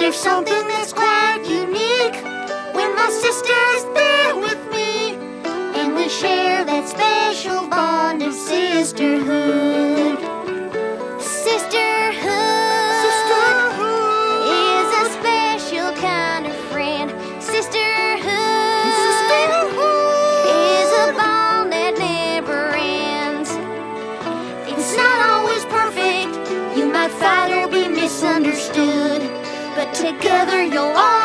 There's something that's quite unique when my sister's there with me, and we share that special bond of sisterhood. Sisterhood is a special kind of friend. Sisterhood is a bond that never ends. It's not always perfect. You might fight or be misunderstood, but together you'll